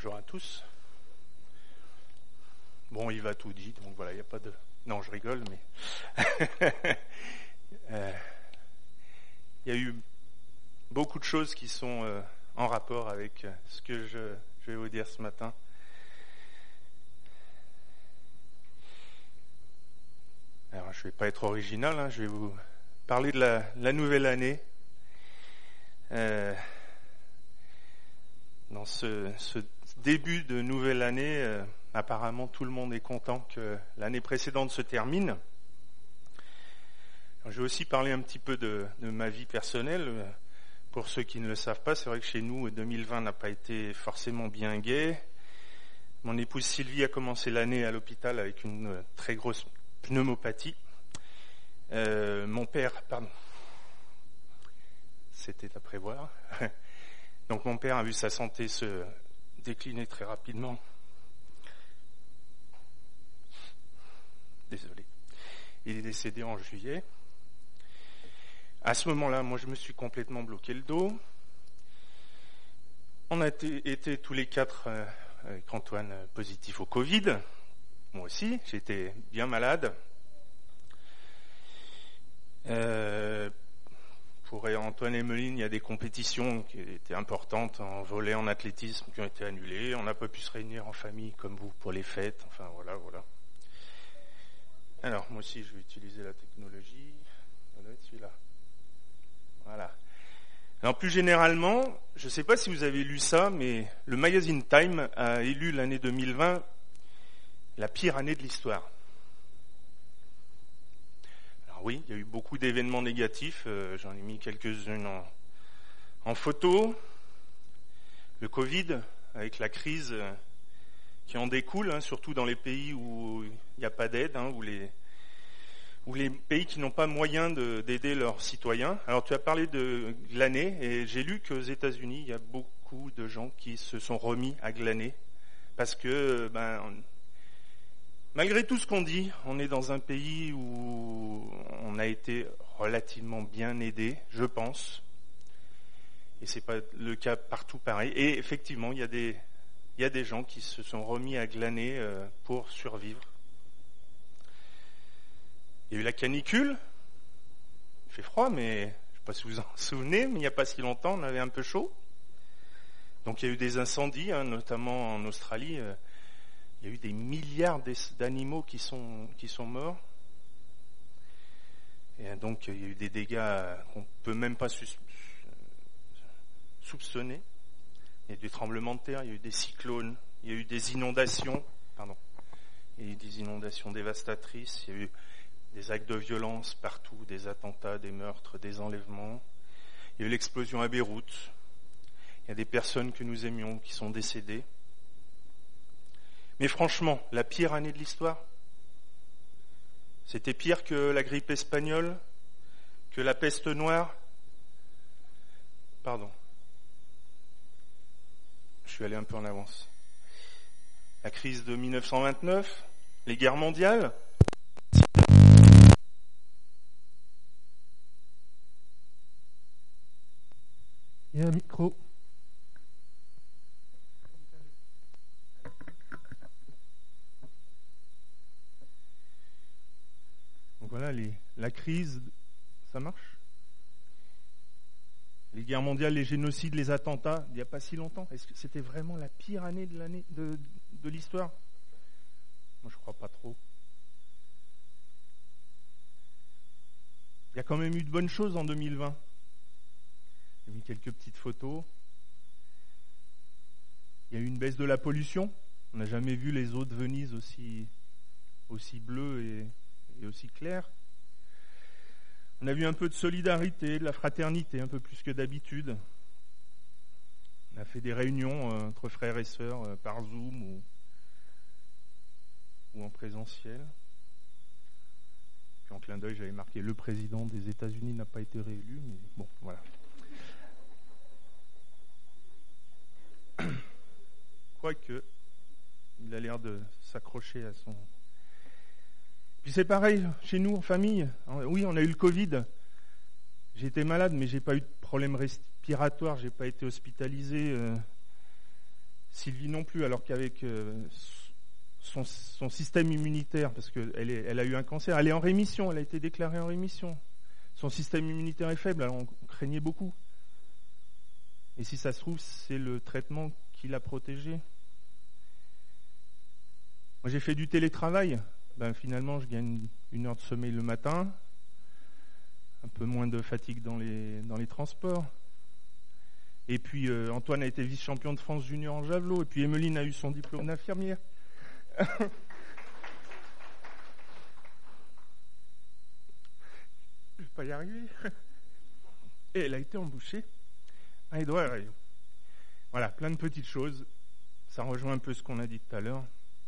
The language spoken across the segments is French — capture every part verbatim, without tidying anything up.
Bonjour à tous. Bon, il va tout dit, donc voilà, il n'y a pas de... Non, je rigole, mais... euh, il y a eu beaucoup de choses qui sont euh, en rapport avec euh, ce que je, je vais vous dire ce matin. Alors, je ne vais pas être original, hein, je vais vous parler de la, la nouvelle année. Euh, dans ce, ce début de nouvelle année, euh, apparemment tout le monde est content que l'année précédente se termine. Alors, je vais aussi parler un petit peu de, de ma vie personnelle. Pour ceux qui ne le savent pas, c'est vrai que chez nous, deux mille vingt n'a pas été forcément bien gai. Mon épouse Sylvie a commencé l'année à l'hôpital avec une très grosse pneumopathie. Euh, mon père, pardon, c'était à prévoir. Donc mon père a vu sa santé se décliner très rapidement. Désolé. Il est décédé en juillet. À ce moment-là, moi je me suis complètement bloqué le dos. On a été, été tous les quatre euh, avec Antoine positifs au Covid. Moi aussi, j'étais bien malade. Euh, pour Antoine et Meline, il y a des compétitions qui étaient importantes en volley, en athlétisme qui ont été annulées. On n'a pas pu se réunir en famille comme vous pour les fêtes. Enfin voilà, voilà. Alors moi aussi, je vais utiliser la technologie. Ça doit être celui-là. Voilà. Alors plus généralement, je ne sais pas si vous avez lu ça, mais le magazine Time a élu l'année deux mille vingt la pire année de l'histoire. Alors oui, il y a eu beaucoup d'événements négatifs, euh, j'en ai mis quelques-unes en, en photo. Le Covid, avec la crise qui en découle, hein, surtout dans les pays où il n'y a pas d'aide, hein, où les... ou les pays qui n'ont pas moyen de, d'aider leurs citoyens. Alors tu as parlé de glaner, et j'ai lu qu'aux États-Unis, il y a beaucoup de gens qui se sont remis à glaner, parce que, ben, malgré tout ce qu'on dit, on est dans un pays où on a été relativement bien aidé, je pense, et c'est pas le cas partout pareil. Et effectivement, il y a des, il y a des gens qui se sont remis à glaner euh, pour survivre. Il y a eu la canicule, il fait froid, mais je ne sais pas si vous vous en souvenez, mais il n'y a pas si longtemps, on avait un peu chaud. Donc il y a eu des incendies, hein, notamment en Australie. Euh, il y a eu des milliards d'animaux qui sont, qui sont morts. Et donc il y a eu des dégâts qu'on ne peut même pas sus- soupçonner. Il y a eu des tremblements de terre, il y a eu des cyclones, il y a eu des inondations, pardon, il y a eu des inondations dévastatrices, il y a eu des actes de violence partout, des attentats, des meurtres, des enlèvements. Il y a eu l'explosion à Beyrouth. Il y a des personnes que nous aimions qui sont décédées. Mais franchement, la pire année de l'histoire, c'était pire que la grippe espagnole, que la peste noire. Pardon. Je suis allé un peu en avance. La crise de dix-neuf cent vingt-neuf, les guerres mondiales. Il y a un micro. Donc voilà, les, la crise, ça marche ? Les guerres mondiales, les génocides, les attentats, il n'y a pas si longtemps. Est-ce que c'était vraiment la pire année de l'année de, de l'histoire ? Moi, je crois pas trop. Il y a quand même eu de bonnes choses en deux mille vingt. J'ai mis quelques petites photos. Il y a eu une baisse de la pollution. On n'a jamais vu les eaux de Venise aussi, aussi bleues et, et aussi claires. On a vu un peu de solidarité, de la fraternité, un peu plus que d'habitude. On a fait des réunions euh, entre frères et sœurs euh, par Zoom ou, ou en présentiel. Puis en clin d'œil, j'avais marqué « Le président des États-Unis n'a pas été réélu », mais bon, voilà. Quoique, il a l'air de s'accrocher à son... Puis c'est pareil, chez nous, en famille. Oui, on a eu le Covid. J'ai été malade, mais j'ai pas eu de problème respiratoire, j'ai pas été hospitalisé. Sylvie non plus, alors qu'avec euh, son, son système immunitaire, parce qu'elle est, elle a eu un cancer, elle est en rémission, elle a été déclarée en rémission. Son système immunitaire est faible, alors on craignait beaucoup. Et si ça se trouve, c'est le traitement qui l'a protégée. Moi, j'ai fait du télétravail. Ben, finalement, je gagne une heure de sommeil le matin, un peu moins de fatigue dans les, dans les transports. Et puis, euh, Antoine a été vice-champion de France junior en javelot. Et puis, Emeline a eu son diplôme d'infirmière. Je ne vais pas y arriver. Et elle a été embauchée à Édouard Herriot. Voilà, plein de petites choses. Ça rejoint un peu ce qu'on a dit tout à l'heure.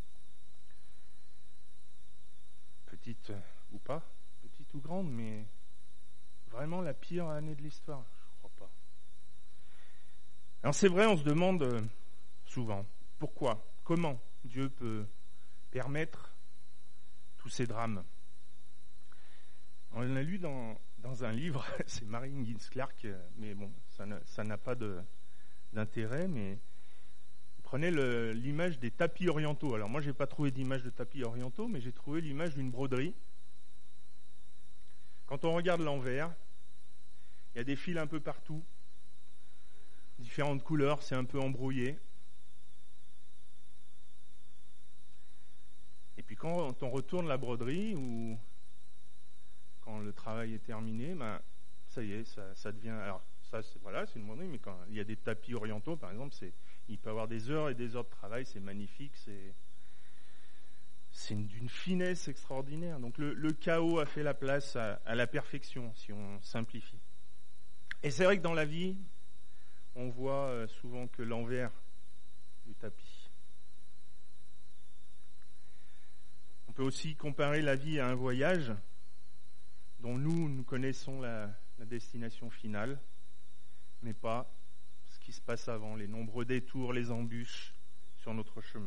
Petite ou pas, petite ou grande, mais vraiment la pire année de l'histoire, je crois pas. Alors c'est vrai, on se demande souvent pourquoi, comment Dieu peut permettre tous ces drames. On l'a lu dans, dans un livre, c'est Mary Higgins Clark, mais bon, ça n'a, ça n'a pas de, d'intérêt, mais prenez le, l'image des tapis orientaux. Alors moi, j'ai pas trouvé d'image de tapis orientaux, mais j'ai trouvé l'image d'une broderie. Quand on regarde l'envers, il y a des fils un peu partout, différentes couleurs, c'est un peu embrouillé. Et puis quand on retourne la broderie, ou quand le travail est terminé, ben, ça y est, ça, ça devient... Alors ça, c'est, voilà, c'est une broderie, mais quand il y a des tapis orientaux, par exemple, c'est... il peut y avoir des heures et des heures de travail, c'est magnifique, c'est, c'est d'une finesse extraordinaire. Donc le, le chaos a fait la place à, à la perfection, si on simplifie. Et c'est vrai que dans la vie, on voit souvent que l'envers du tapis. On peut aussi comparer la vie à un voyage dont nous, nous connaissons la, la destination finale, mais pas ce qui se passe avant, les nombreux détours, les embûches sur notre chemin.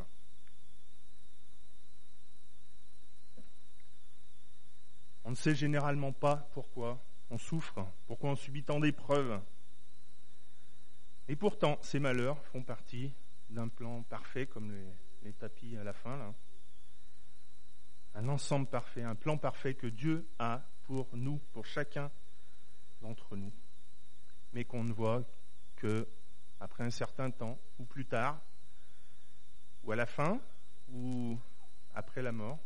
On ne sait généralement pas pourquoi on souffre, pourquoi on subit tant d'épreuves. Et pourtant, ces malheurs font partie d'un plan parfait, comme les, les tapis à la fin, là. Un ensemble parfait, un plan parfait que Dieu a pour nous, pour chacun d'entre nous, mais qu'on ne voit que après un certain temps, ou plus tard, ou à la fin, ou après la mort.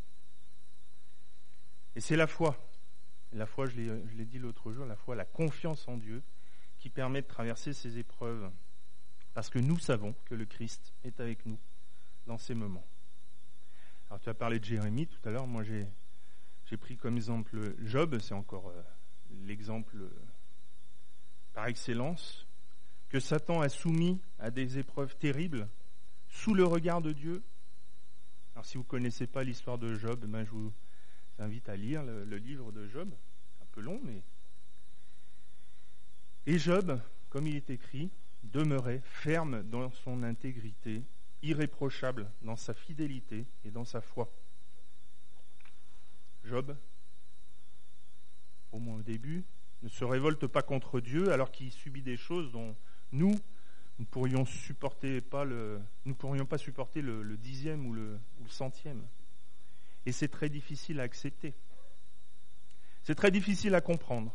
Et c'est la foi. La foi, je l'ai, je l'ai dit l'autre jour, la foi, la confiance en Dieu, qui permet de traverser ces épreuves. Parce que nous savons que le Christ est avec nous dans ces moments. Alors tu as parlé de Jérémie tout à l'heure, moi j'ai, j'ai pris comme exemple Job, c'est encore euh, l'exemple euh, par excellence, que Satan a soumis à des épreuves terribles sous le regard de Dieu. Alors si vous ne connaissez pas l'histoire de Job, ben, je vous invite à lire le, le livre de Job, un peu long, mais... Et Job, comme il est écrit, demeurait ferme dans son intégrité, irréprochable dans sa fidélité et dans sa foi. Job, au moins au début, ne se révolte pas contre Dieu alors qu'il subit des choses dont nous, nous pourrions supporter pas le, nous pourrions pas supporter le, le dixième ou le, ou le centième. Et c'est très difficile à accepter. C'est très difficile à comprendre.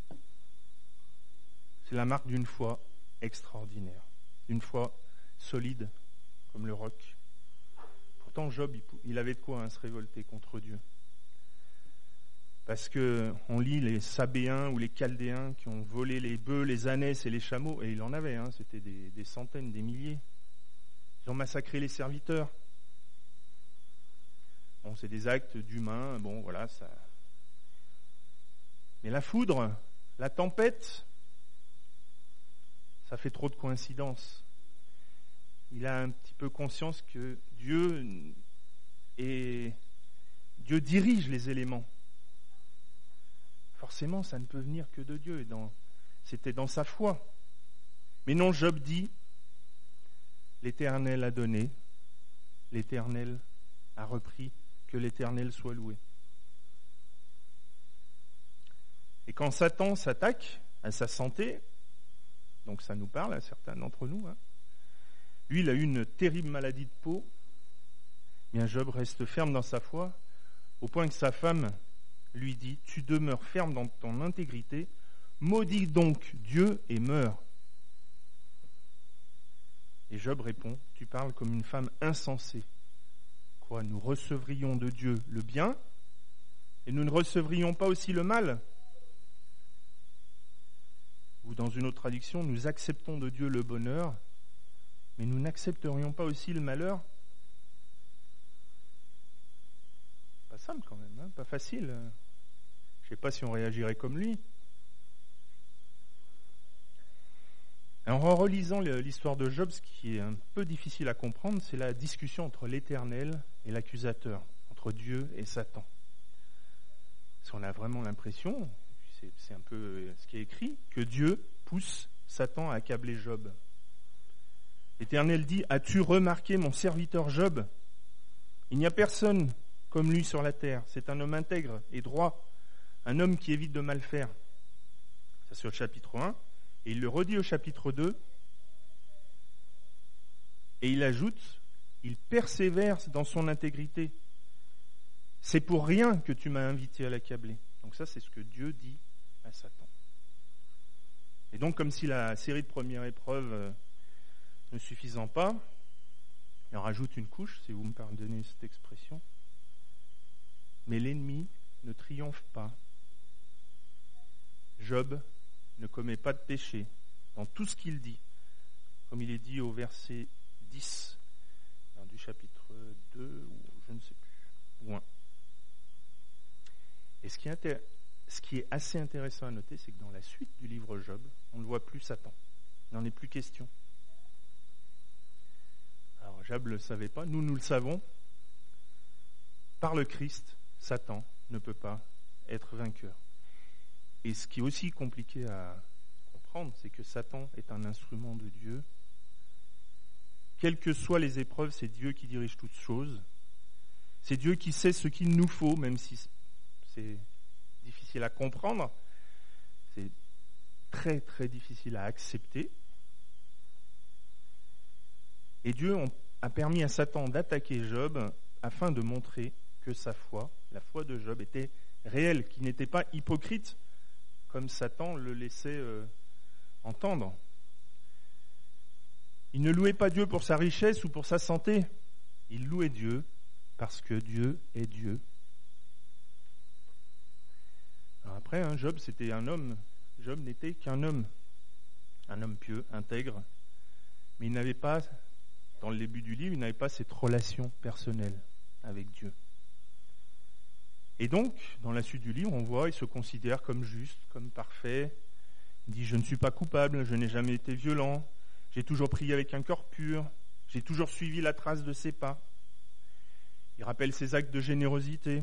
C'est la marque d'une foi extraordinaire, d'une foi solide comme le roc. Pourtant, Job, il avait de quoi hein, se révolter contre Dieu. Parce que on lit les Sabéens ou les Chaldéens qui ont volé les bœufs, les ânesses et les chameaux, et il en avait, hein, c'était des, des centaines, des milliers. Ils ont massacré les serviteurs. Bon, c'est des actes d'humains, bon, voilà, ça. Mais la foudre, la tempête, ça fait trop de coïncidences. Il a un petit peu conscience que Dieu est, Dieu dirige les éléments. Forcément, ça ne peut venir que de Dieu. Et dans, c'était dans sa foi. Mais non, Job dit, l'Éternel a donné, l'Éternel a repris, que l'Éternel soit loué. Et quand Satan s'attaque à sa santé, donc ça nous parle à certains d'entre nous, hein, Lui, il a eu une terrible maladie de peau. Bien, Job reste ferme dans sa foi, au point que sa femme lui dit « Tu demeures ferme dans ton intégrité, maudis donc Dieu et meurs. » Et Job répond « Tu parles comme une femme insensée. Quoi, nous recevrions de Dieu le bien et nous ne recevrions pas aussi le mal ?» Ou dans une autre traduction, « Nous acceptons de Dieu le bonheur, mais nous n'accepterions pas aussi le malheur ?» Pas simple quand même, hein, pas facile. Je ne sais pas si on réagirait comme lui. Alors, en relisant l'histoire de Job, ce qui est un peu difficile à comprendre, c'est la discussion entre l'Éternel et l'accusateur, entre Dieu et Satan. Parce qu'on a vraiment l'impression, c'est, c'est un peu ce qui est écrit, que Dieu pousse Satan à accabler Job. L'Éternel dit « As-tu remarqué mon serviteur Job ? Il n'y a personne comme lui sur la terre. C'est un homme intègre et droit, un homme qui évite de mal faire. » Ça c'est au chapitre un. Et il le redit au chapitre deux. Et il ajoute « Il persévère dans son intégrité. C'est pour rien que tu m'as invité à l'accabler. » Donc ça, c'est ce que Dieu dit à Satan. Et donc, comme si la série de premières épreuves euh, ne suffisant pas, il en rajoute une couche, si vous me pardonnez cette expression. Mais l'ennemi ne triomphe pas. Job ne commet pas de péché dans tout ce qu'il dit, comme il est dit au verset dix du chapitre deux, ou je ne sais plus, ou un. Et ce qui, est intér- ce qui est assez intéressant à noter, c'est que dans la suite du livre Job, on ne voit plus Satan. Il n'en est plus question. Alors Job ne le savait pas, nous, nous le savons. Par le Christ, Satan ne peut pas être vainqueur. Et ce qui est aussi compliqué à comprendre, c'est que Satan est un instrument de Dieu. Quelles que soient les épreuves, c'est Dieu qui dirige toutes choses. C'est Dieu qui sait ce qu'il nous faut, même si c'est difficile à comprendre. C'est très très difficile à accepter. Et Dieu a permis à Satan d'attaquer Job afin de montrer que sa foi, la foi de Job, était réelle, qu'il n'était pas hypocrite, comme Satan le laissait euh, entendre. Il ne louait pas Dieu pour sa richesse ou pour sa santé. Il louait Dieu parce que Dieu est Dieu. Alors après, hein, Job, c'était un homme. Job n'était qu'un homme. Un homme pieux, intègre. Mais il n'avait pas, dans le début du livre, il n'avait pas cette relation personnelle avec Dieu. Et donc, dans la suite du livre, on voit, il se considère comme juste, comme parfait. Il dit « Je ne suis pas coupable, je n'ai jamais été violent, j'ai toujours prié avec un cœur pur, j'ai toujours suivi la trace de ses pas. » Il rappelle ses actes de générosité.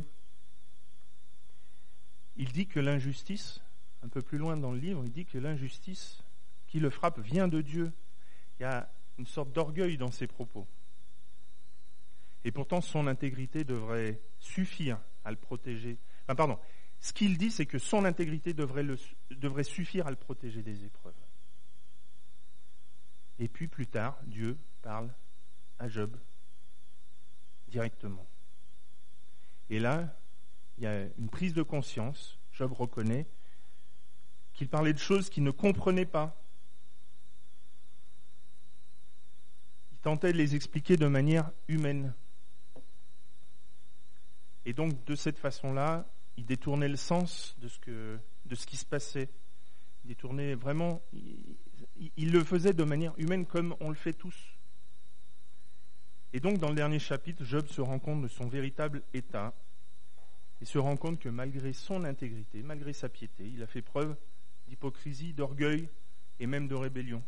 Il dit que l'injustice, un peu plus loin dans le livre, il dit que l'injustice qui le frappe vient de Dieu. Il y a une sorte d'orgueil dans ses propos. Et pourtant, son intégrité devrait suffire à le protéger. Enfin, pardon. Ce qu'il dit, c'est que son intégrité devrait, le, devrait suffire à le protéger des épreuves. Et puis, plus tard, Dieu parle à Job directement. Et là, il y a une prise de conscience. Job reconnaît qu'il parlait de choses qu'il ne comprenait pas. Il tentait de les expliquer de manière humaine. Et donc, de cette façon-là, il détournait le sens de ce, que, de ce qui se passait. Il détournait vraiment... Il, il le faisait de manière humaine comme on le fait tous. Et donc, dans le dernier chapitre, Job se rend compte de son véritable état. Il se rend compte que malgré son intégrité, malgré sa piété, il a fait preuve d'hypocrisie, d'orgueil et même de rébellion.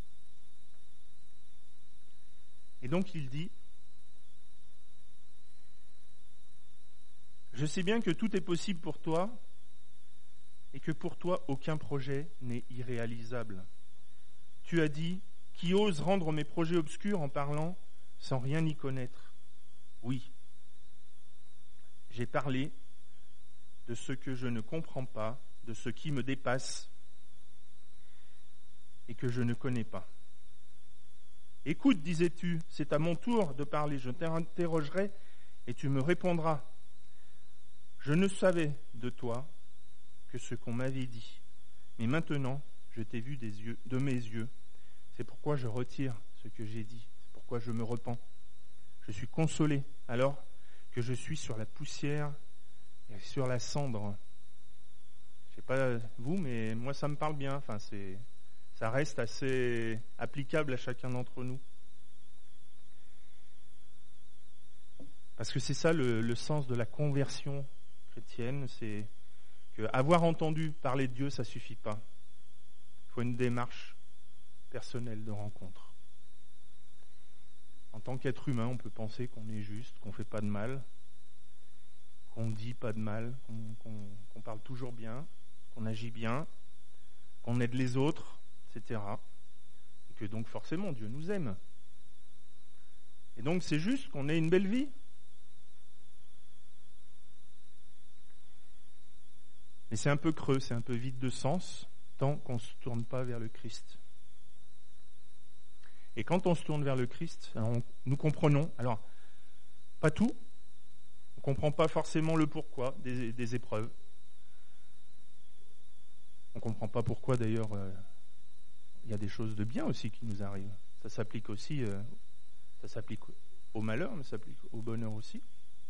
Et donc, il dit... Je sais bien que tout est possible pour toi et que pour toi, aucun projet n'est irréalisable. Tu as dit, qui ose rendre mes projets obscurs en parlant sans rien y connaître? Oui, j'ai parlé de ce que je ne comprends pas, de ce qui me dépasse et que je ne connais pas. Écoute, disais-tu, c'est à mon tour de parler, je t'interrogerai et tu me répondras. Je ne savais de toi que ce qu'on m'avait dit, mais maintenant je t'ai vu des yeux, de mes yeux. C'est pourquoi je retire ce que j'ai dit, c'est pourquoi je me repens. Je suis consolé alors que je suis sur la poussière et sur la cendre. Je ne sais pas vous, mais moi ça me parle bien. Enfin, c'est, ça reste assez applicable à chacun d'entre nous. Parce que c'est ça le, le sens de la conversion chrétienne, c'est que avoir entendu parler de Dieu, ça suffit pas. Il faut une démarche personnelle de rencontre. En tant qu'être humain, on peut penser qu'on est juste, qu'on ne fait pas de mal, qu'on ne dit pas de mal, qu'on, qu'on, qu'on parle toujours bien, qu'on agit bien, qu'on aide les autres, et cetera. Et que donc forcément Dieu nous aime. Et donc c'est juste qu'on ait une belle vie. Mais c'est un peu creux, c'est un peu vide de sens, tant qu'on ne se tourne pas vers le Christ. Et quand on se tourne vers le Christ, on, nous comprenons, alors, pas tout, on ne comprend pas forcément le pourquoi des, des épreuves. On ne comprend pas pourquoi, d'ailleurs, euh, il y a des choses de bien aussi qui nous arrivent. Ça s'applique aussi, euh, ça s'applique au malheur, mais ça s'applique au bonheur aussi.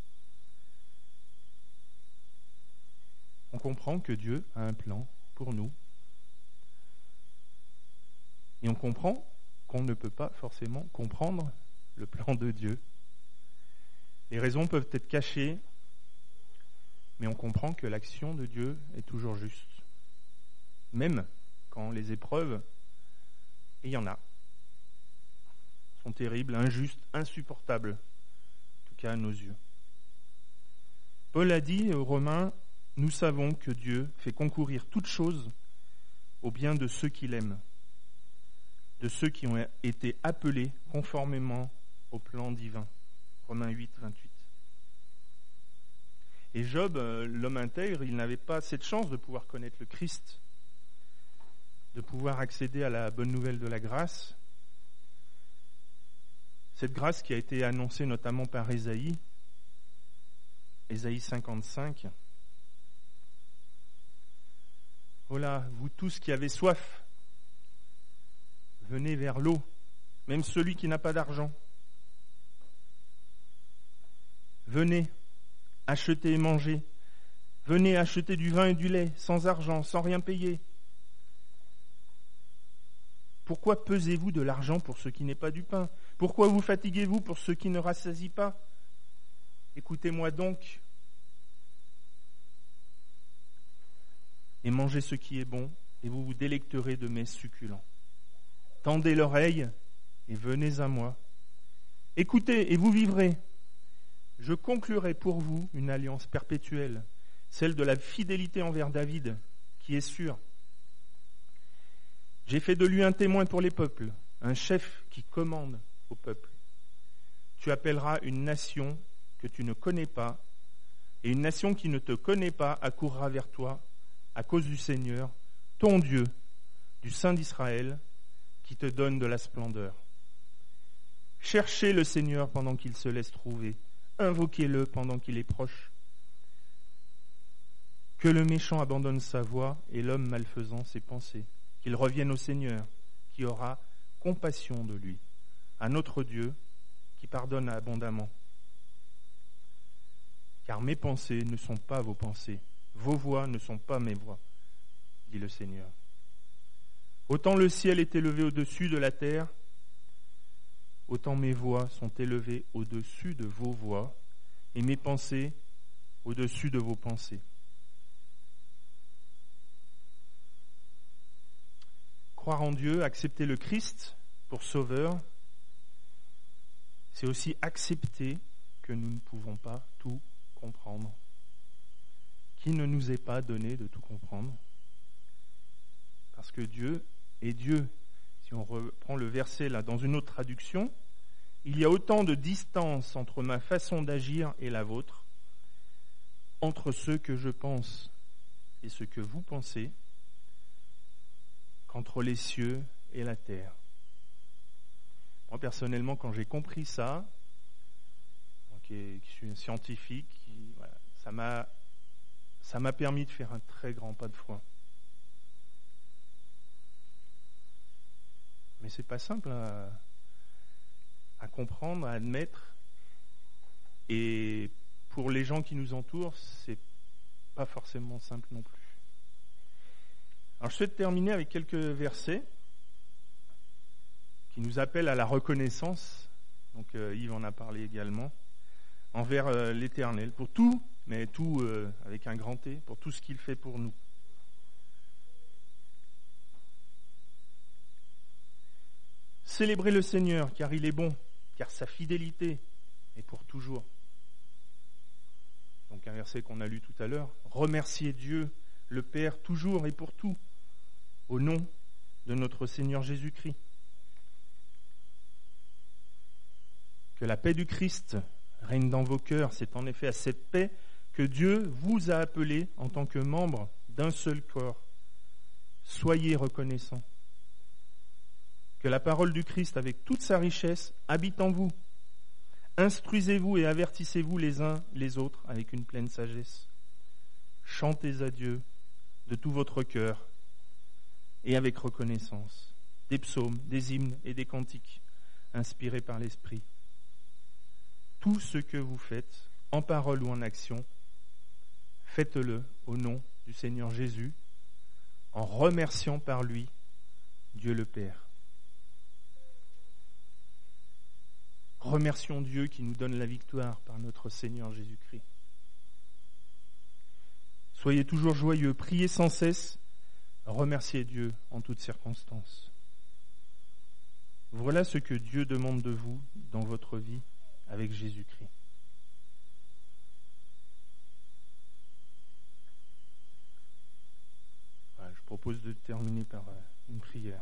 On comprend que Dieu a un plan pour nous. Et on comprend qu'on ne peut pas forcément comprendre le plan de Dieu. Les raisons peuvent être cachées, mais on comprend que l'action de Dieu est toujours juste. Même quand les épreuves, et il y en a, sont terribles, injustes, insupportables, en tout cas à nos yeux. Paul a dit aux Romains, « Nous savons que Dieu fait concourir toutes choses au bien de ceux qu'il aime, de ceux qui ont été appelés conformément au plan divin. » Romains huit, vingt-huit. Et Job, l'homme intègre, il n'avait pas cette chance de pouvoir connaître le Christ, de pouvoir accéder à la bonne nouvelle de la grâce. Cette grâce qui a été annoncée notamment par Ésaïe, Ésaïe cinquante-cinq. « Oh là, vous tous qui avez soif, venez vers l'eau, même celui qui n'a pas d'argent. Venez, achetez et mangez. Venez acheter du vin et du lait, sans argent, sans rien payer. Pourquoi pesez-vous de l'argent pour ce qui n'est pas du pain? Pourquoi vous fatiguez-vous pour ce qui ne rassasie pas? Écoutez-moi donc, et mangez ce qui est bon, et vous vous délecterez de mes succulents. Tendez l'oreille, et venez à moi. Écoutez, et vous vivrez. Je conclurai pour vous une alliance perpétuelle, celle de la fidélité envers David, qui est sûre. J'ai fait de lui un témoin pour les peuples, un chef qui commande au peuple. Tu appelleras une nation que tu ne connais pas, et une nation qui ne te connaît pas accourra vers toi, à cause du Seigneur, ton Dieu, du Saint d'Israël, qui te donne de la splendeur. Cherchez le Seigneur pendant qu'il se laisse trouver, invoquez-le pendant qu'il est proche. Que le méchant abandonne sa voie et l'homme malfaisant ses pensées, qu'il revienne au Seigneur, qui aura compassion de lui, à notre Dieu, qui pardonne abondamment. Car mes pensées ne sont pas vos pensées, vos voix ne sont pas mes voix, dit le Seigneur. Autant le ciel est élevé au-dessus de la terre, autant mes voix sont élevées au-dessus de vos voix, et mes pensées au-dessus de vos pensées. Croire en Dieu, accepter le Christ pour sauveur, c'est aussi accepter que nous ne pouvons pas tout comprendre. Qu'il ne nous est pas donné de tout comprendre. Parce que Dieu est Dieu. Si on reprend le verset là dans une autre traduction, il y a autant de distance entre ma façon d'agir et la vôtre, entre ce que je pense et ce que vous pensez, qu'entre les cieux et la terre. Moi, personnellement, quand j'ai compris ça, moi, qui, est, qui suis un scientifique, qui, voilà, ça m'a, ça m'a permis de faire un très grand pas de foi. Mais c'est pas simple à, à comprendre, à admettre. Et pour les gens qui nous entourent, c'est pas forcément simple non plus. Alors je souhaite terminer avec quelques versets qui nous appellent à la reconnaissance. Donc euh, Yves en a parlé également. Envers euh, l'Éternel, pour tout, mais tout euh, avec un grand T, pour tout ce qu'il fait pour nous. Célébrez le Seigneur, car il est bon, car sa fidélité est pour toujours. Donc un verset qu'on a lu tout à l'heure. Remerciez Dieu, le Père, toujours et pour tout, au nom de notre Seigneur Jésus-Christ. Que la paix du Christ règne dans vos cœurs. C'est en effet à cette paix que Dieu vous a appelés en tant que membres d'un seul corps. Soyez reconnaissants. Que la parole du Christ, avec toute sa richesse, habite en vous. Instruisez-vous et avertissez-vous les uns les autres avec une pleine sagesse. Chantez à Dieu de tout votre cœur et avec reconnaissance. Des psaumes, des hymnes et des cantiques inspirés par l'Esprit. Tout ce que vous faites, en parole ou en action, faites-le au nom du Seigneur Jésus, en remerciant par lui Dieu le Père. Remercions Dieu qui nous donne la victoire par notre Seigneur Jésus-Christ. Soyez toujours joyeux, priez sans cesse, remerciez Dieu en toutes circonstances. Voilà ce que Dieu demande de vous dans votre vie avec Jésus-Christ. Voilà, je propose de terminer par une prière.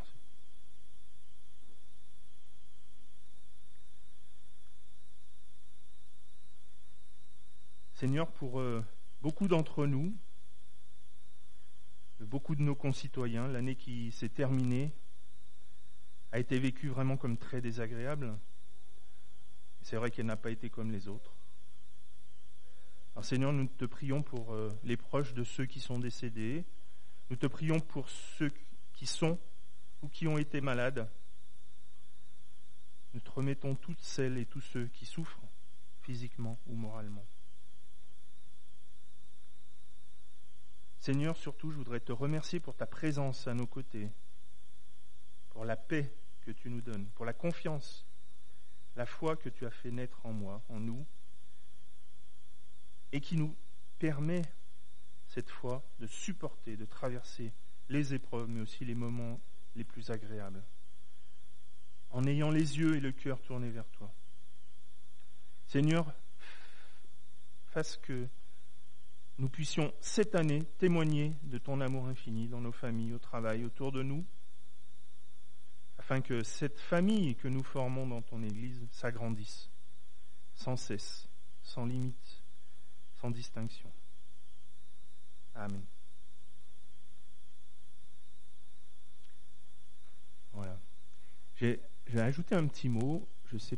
Seigneur, pour euh, beaucoup d'entre nous, beaucoup de nos concitoyens, l'année qui s'est terminée a été vécue vraiment comme très désagréable. C'est vrai qu'elle n'a pas été comme les autres. Alors Seigneur, nous te prions pour euh, les proches de ceux qui sont décédés. Nous te prions pour ceux qui sont ou qui ont été malades. Nous te remettons toutes celles et tous ceux qui souffrent physiquement ou moralement. Seigneur, surtout, je voudrais te remercier pour ta présence à nos côtés, pour la paix que tu nous donnes, pour la confiance, la foi que tu as fait naître en moi, en nous, et qui nous permet, cette foi, de supporter, de traverser les épreuves, mais aussi les moments les plus agréables, en ayant les yeux et le cœur tournés vers toi. Seigneur, fasse que nous puissions cette année témoigner de ton amour infini dans nos familles, au travail, autour de nous, afin que cette famille que nous formons dans ton Église s'agrandisse, sans cesse, sans limite, sans distinction. Amen. Voilà. J'ai, j'ai ajouté un petit mot, je sais